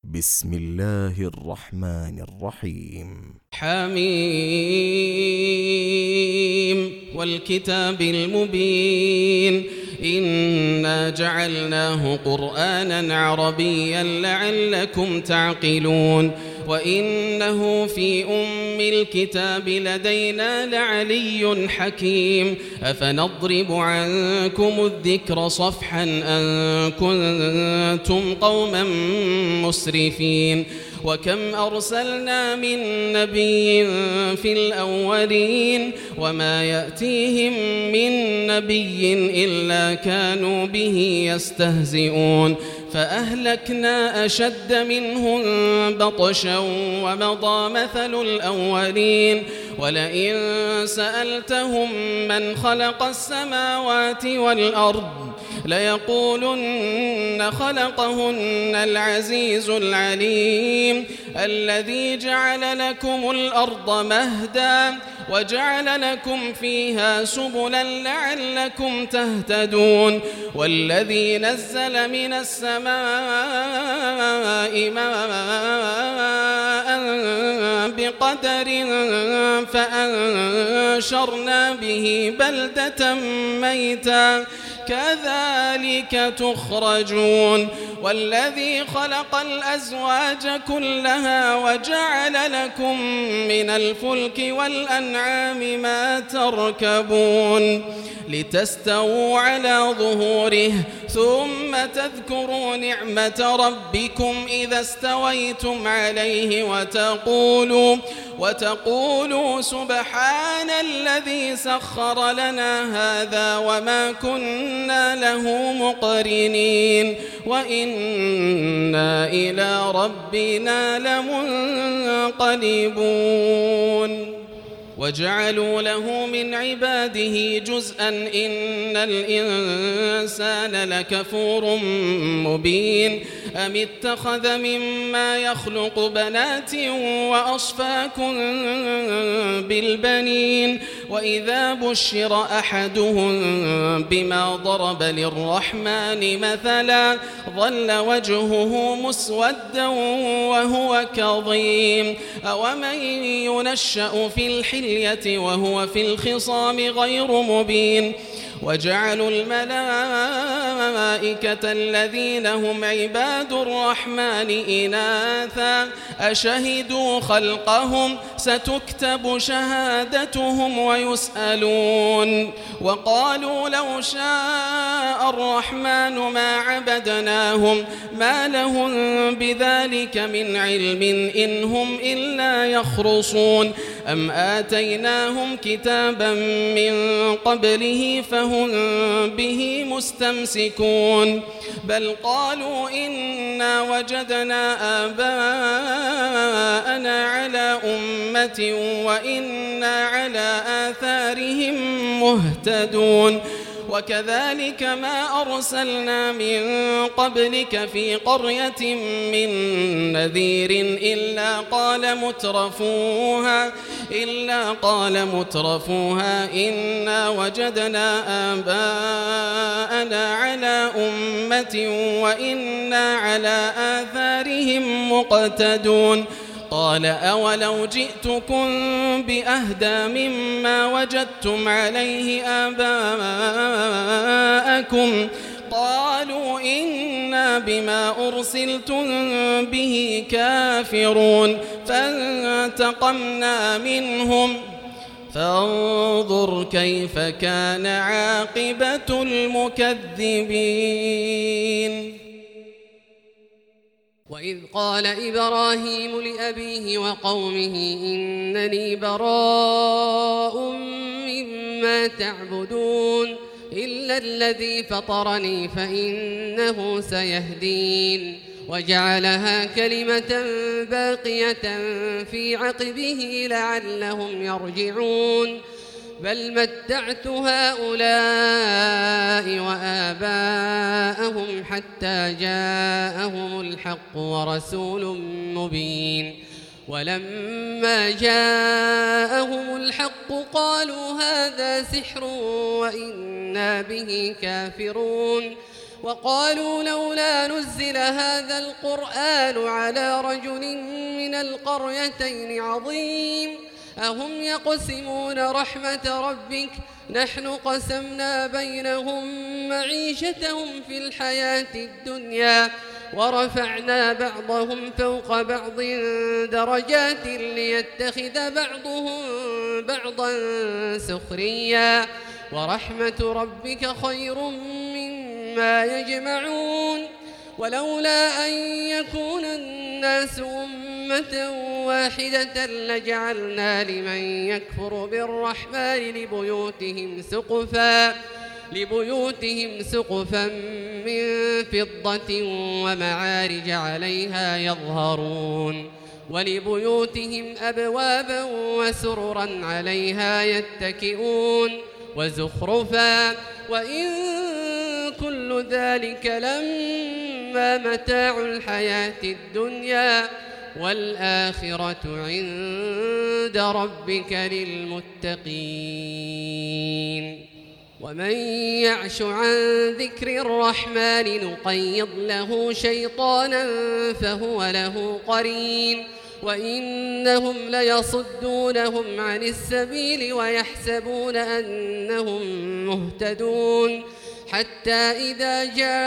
بسم الله الرحمن الرحيم. حميم والكتاب المبين إنا جعلناه قرآنا عربيا لعلكم تعقلون وإنه في أم الكتاب لدينا لعلي حكيم أفنضرب عنكم الذكر صفحا أن كنتم قوما مسرفين وكم أرسلنا من نبي في الأولين وما يأتيهم من نبي إلا كانوا به يستهزئون فأهلكنا أشد منهم بطشا ومضى مثل الأولين ولئن سألتهم من خلق السماوات والأرض ليقولن خلقهن العزيز العليم الذي جعل لكم الأرض مهدا وجعل لكم فيها سبلا لعلكم تهتدون والذي نزل من السماء ماء بقدر فأنشرنا به بلدة ميتا كذلك تخرجون والذي خلق الأزواج كلها وجعل لكم من الفلك والأنعام ما تركبون لتستووا على ظهوره ثم تذكروا نعمة ربكم إذا استويتم عليه وتقولوا سبحان الذي سخر لنا هذا وما كنا له مقرنين وإنا إلى ربنا لمنقلبون وجعلوا له من عباده جزءا إن الإنسان لكفور مبين أم اتخذ مما يخلق بنات وأصفاكم بالبنين وإذا بشر أحدهم بما ضرب للرحمن مثلا ظل وجهه مسودا وهو كظيم أومن ينشأ في الحلية وهو في الخصام غير مبين وجعلوا الملائكة الذين هم عباد الرحمن إناثا أشهدوا خلقهم ستكتب شهادتهم ويسألون وقالوا لو شاء الرحمن ما عبدناهم ما لهم بذلك من علم إن هم إلا يخرصون أم آتيناهم كتابا من قبله فهم به مستمسكون بل قالوا إنا وجدنا آباءنا على أمة وإنا على آثارهم مهتدون وكذلك ما أرسلنا من قبلك في قرية من نذير إلا قال مترفوها إنا وجدنا آباءنا على أمة وإنا على آثارهم مقتدون قال أولو جئتكم بأهدى مما وجدتم عليه آباءكم قالوا إنا بما أرسلتم به كافرون فانتقمنا منهم فانظر كيف كان عاقبة المكذبين وإذ قال إبراهيم لأبيه وقومه إنني براء مما تعبدون إلا الذي فطرني فإنه سيهدين وجعلها كلمة باقية في عقبه لعلهم يرجعون بل متعت هؤلاء وآباءهم حتى جاءهم الحق ورسول مبين ولما جاءهم الحق قالوا هذا سحر وإنا به كافرون وقالوا لولا نزل هذا القرآن على رجل من القريتين عظيم أهم يقسمون رحمة ربك نحن قسمنا بينهم معيشتهم في الحياة الدنيا ورفعنا بعضهم فوق بعض درجات ليتخذ بعضهم بعضا سخريا ورحمة ربك خير مما يجمعون ولولا أن يكون الناس أمة واحدة لجعلنا لمن يكفر بالرحمن لبيوتهم سقفا من فضة ومعارج عليها يظهرون ولبيوتهم أبوابا وسررا عليها يتكئون وزخرفا وإن كل ذلك لما متاع الحياة الدنيا والآخرة عند ربك للمتقين ومن يعش عن ذكر الرحمن نقيض له شيطانا فهو له قرين وإنهم ليصدونهم عن السبيل ويحسبون أنهم مهتدون حتى إذا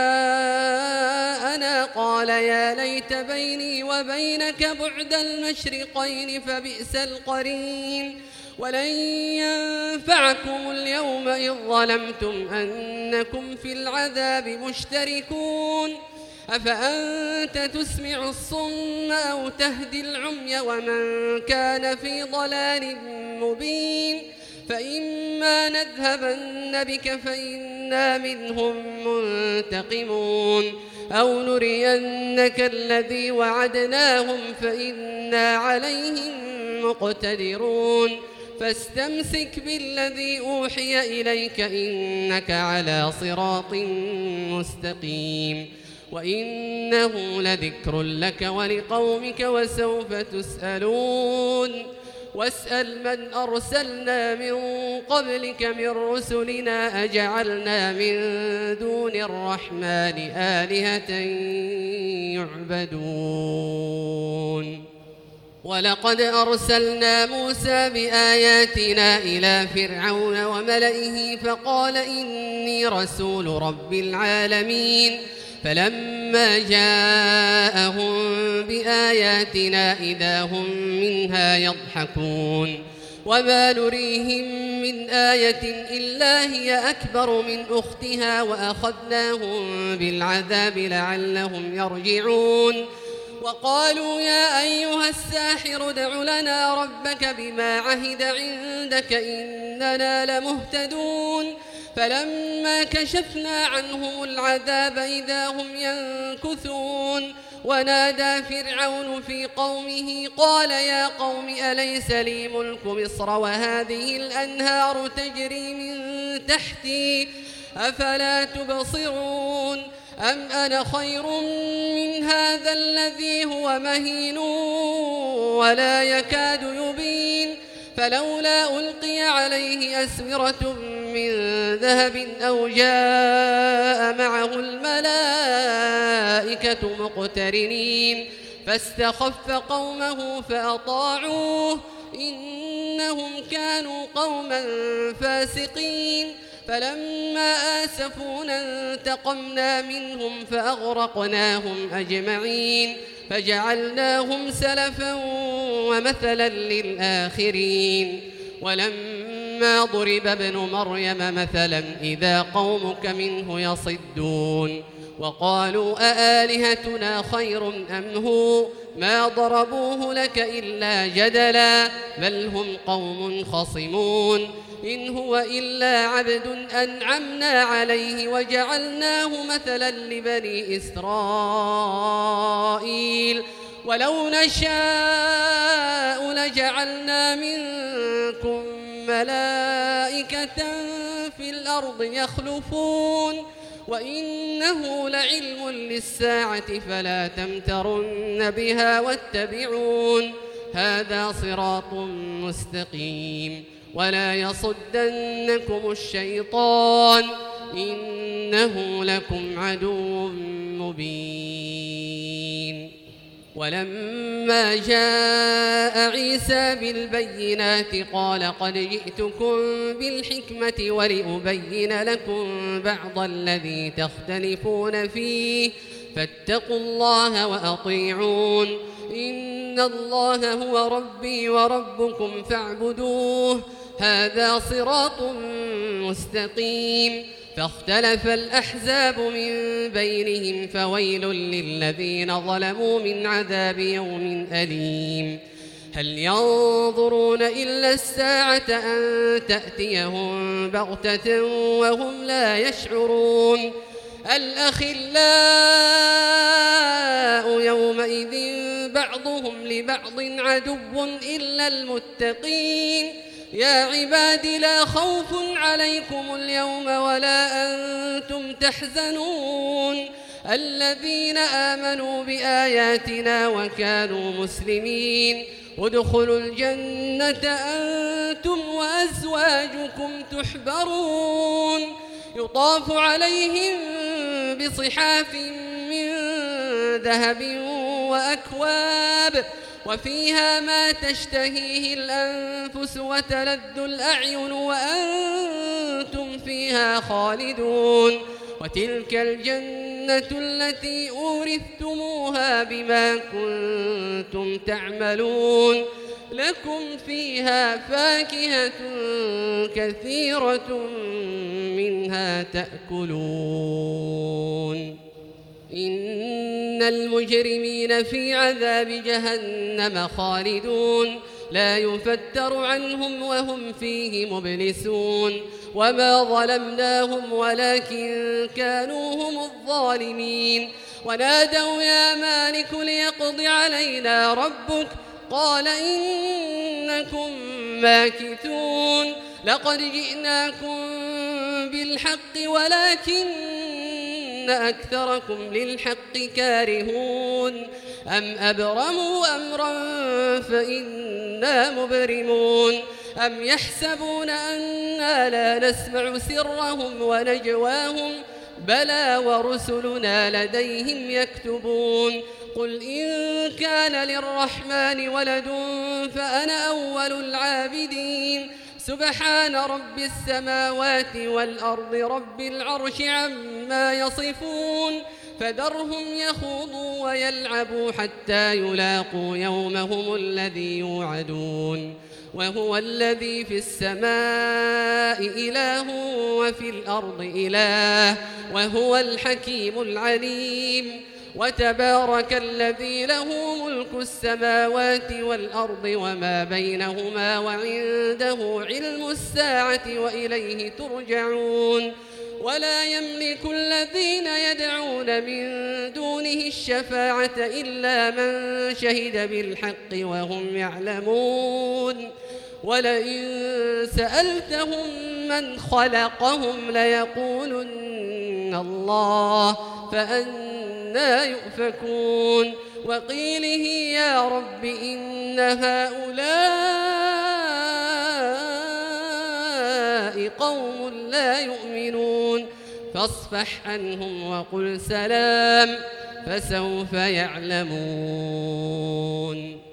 جاءنا قال يا ليت بيني وبينك بعد المشرقين فبئس القرين ولن ينفعكم اليوم إذ ظلمتم أنكم في العذاب مشتركون أفأنت تسمع الصم أو تهدي العمي ومن كان في ضلال مبين فإما نذهبن بك فإنا منهم منتقمون أو نرينك الذي وعدناهم فإنا عليهم مقتدرون فاستمسك بالذي أوحي إليك إنك على صراط مستقيم وإنه لذكر لك ولقومك وسوف تسألون واسأل من أرسلنا من قبلك من رسلنا أجعلنا من دون الرحمن آلهة يعبدون ولقد أرسلنا موسى بآياتنا إلى فرعون وملئه فقال إني رسول رب العالمين فلما جاءهم بآياتنا إذا هم منها يضحكون وما نريهم من آية إلا هي أكبر من أختها وأخذناهم بالعذاب لعلهم يرجعون وقالوا يا أيها الساحر ادع لنا ربك بما عهد عندك إننا لمهتدون فلما كشفنا عنهم العذاب إذا هم ينكثون ونادى فرعون في قومه قال يا قوم أليس لي ملك مصر وهذه الأنهار تجري من تحتي أفلا تبصرون أم أنا خير من هذا الذي هو مهين ولا يكاد يبين فلولا ألقي عليه أسورة من ذهب أو جاء معه الملائكة مقترنين فاستخف قومه فأطاعوه إنهم كانوا قوما فاسقين فلما آسفونا انتقمنا منهم فأغرقناهم أجمعين فجعلناهم سلفا ومثلا للآخرين ولما ضرب ابن مريم مثلا إذا قومك منه يصدون وقالوا أآلهتنا خير أم هو ما ضربوه لك إلا جدلا بل هم قوم خصمون إن هو إلا عبد أنعمنا عليه وجعلناه مثلا لبني إسرائيل ولو نشاء لجعلنا منكم ملائكة في الأرض يخلفون وإنه لعلم للساعة فلا تمترن بها واتبعون هذا صراط مستقيم ولا يصدنكم الشيطان إنه لكم عدو مبين. ولما جاء عيسى بالبينات قال قد جئتكم بالحكمة ولأبين لكم بعض الذي تختلفون فيه فاتقوا الله وأطيعون. إن الله هو ربي وربكم فاعبدوه هذا صراط مستقيم. فاختلف الأحزاب من بينهم فويل للذين ظلموا من عذاب يوم أليم. هل ينظرون إلا الساعة أن تأتيهم بغتة وهم لا يشعرون. الأخلاء يومئذ بعضهم لبعض عدو إلا المتقين. يا عباد لا خوف عليكم اليوم ولا أنتم تحزنون الذين آمنوا بآياتنا وكانوا مسلمين ادخلوا الجنة أنتم وأزواجكم تحبرون يطاف عليهم بصحاف من ذهب وأكواب وفيها ما تشتهيه الأنفس وتلذ الأعين وأنتم فيها خالدون. وتلك الجنة التي أورثتموها بما كنتم تعملون لكم فيها فاكهة كثيرة منها تأكلون. إن المجرمين في عذاب جهنم خالدون لا يفتر عنهم وهم فيه مبلسون. وما ظلمناهم ولكن كانوا هم الظالمين. ونادوا يا مالك ليقض علينا ربك قال إنكم ماكثون. لقد جئناكم بالحق ولكن أكثركم للحق كارهون. أم أبرموا أمرا فإنا مبرمون. أم يحسبون أنا لا نسمع سرهم ونجواهم بلى ورسلنا لديهم يكتبون. قل إن كان للرحمن ولد فأنا أول العابدين. سبحان رب السماوات والأرض رب العرش عما يصفون. فذرهم يخوضوا ويلعبوا حتى يلاقوا يومهم الذي يوعدون. وهو الذي في السماء إله وفي الأرض إله وهو الحكيم العليم. وتبارك الذي له ملك السماوات والأرض وما بينهما وعنده علم الساعة وإليه ترجعون. ولا يملك الذين يدعون من دونه الشفاعة إلا من شهد بالحق وهم يعلمون. ولئن سألتهم من خلقهم ليقولن الله فأنى يؤفكون. وقيله يا رب إن هؤلاء قوم لا يؤمنون فاصفح عنهم وقل سلام فسوف يعلمون.